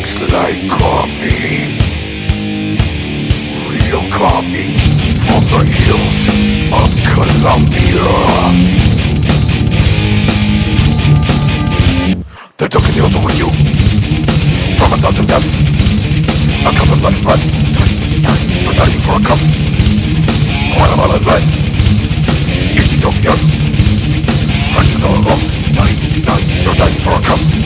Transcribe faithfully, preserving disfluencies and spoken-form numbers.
tastes like coffee. Real coffee from the hills of Colombia. They took an hills over you from a thousand deaths. A cup of blood and blood. You're dying for a cup. Guatemala blood. Ethiopia. French and all lost. You're dying for a cup.